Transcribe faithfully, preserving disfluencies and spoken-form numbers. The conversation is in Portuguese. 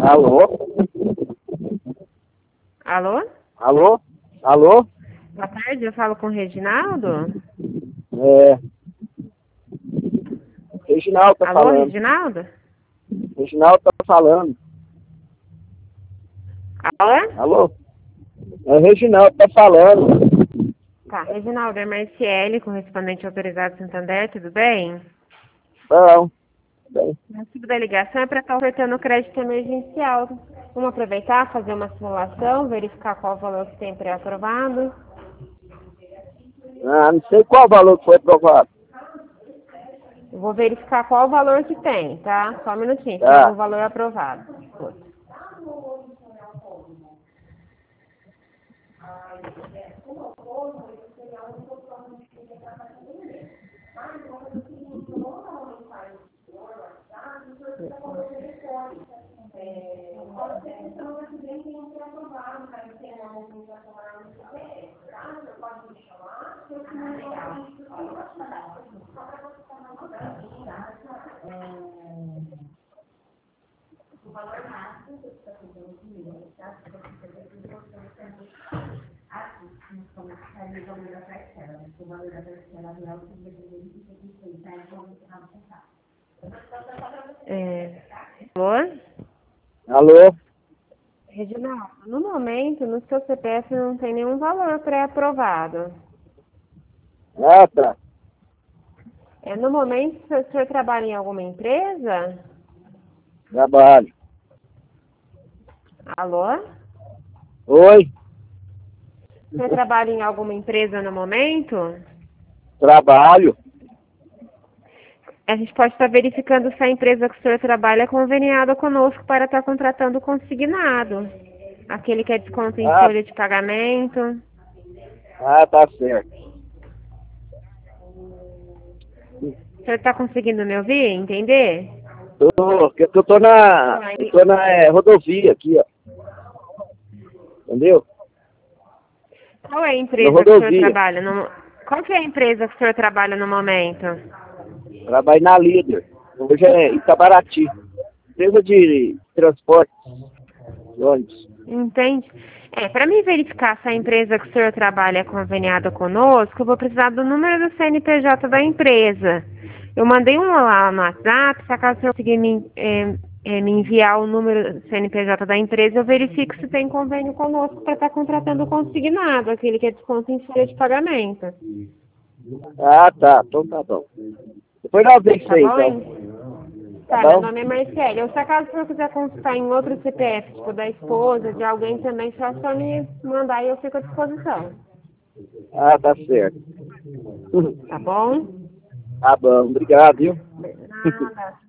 Alô? Alô? Alô? Alô? Boa tarde, eu falo com o Reginaldo. É. Reginaldo tá Alô, falando. Reginaldo? Reginaldo tá falando. Alô? Alô? É Reginaldo tá falando. Tá, Reginaldo, é Marciele, correspondente autorizado Santander, tudo bem? Não. Bem. O motivo da ligação é para estar ofertando crédito emergencial. Vamos aproveitar, fazer uma simulação, verificar qual o valor que tem pré-aprovado. Ah, não sei qual valor que foi aprovado. Eu vou verificar qual o valor que tem, tá? Só um minutinho, se tem Tá. algum valor aprovado. É... Alô? Alô? Reginaldo, no momento, no seu C P F não tem nenhum valor pré-aprovado. Ah, tá. É, no momento, o senhor trabalha em alguma empresa? Trabalho. Alô? Oi? O senhor trabalha em alguma empresa no momento? Trabalho. A gente pode estar verificando se a empresa que o senhor trabalha é conveniada conosco para estar contratando consignado. Aquele que é desconto em Ah, folha de pagamento. ah, tá certo. O senhor está conseguindo me ouvir, entender? Tô, que eu tô na, Ah, eu e- tô na é, rodovia aqui, ó. Entendeu? Qual é a Na empresa que o senhor rodovia. trabalha? No... Qual que é a empresa que o senhor trabalha no momento? Trabalho na Líder. Hoje é Itabaraty. Empresa de transporte de ônibus. Entende? É, para mim verificar se a empresa que o senhor trabalha é conveniada conosco, eu vou precisar do número do C N P J da empresa. Eu mandei um lá no WhatsApp, se acaso o senhor conseguir me, é, é, me enviar o número do C N P J da empresa, eu verifico se tem convênio conosco para estar contratando o consignado, aquele que é desconto em folha de pagamento. Ah, tá. Então tá bom. Depois nós vemos isso Tá aí, bom, então. hein? Tá Tá, meu bom? nome é Marcele. Ou se acaso o senhor quiser consultar em outro C P F, tipo da esposa, de alguém também, só só me mandar e eu fico à disposição. Ah, tá certo. Tá bom? Tá bom. Obrigado, viu? Nada.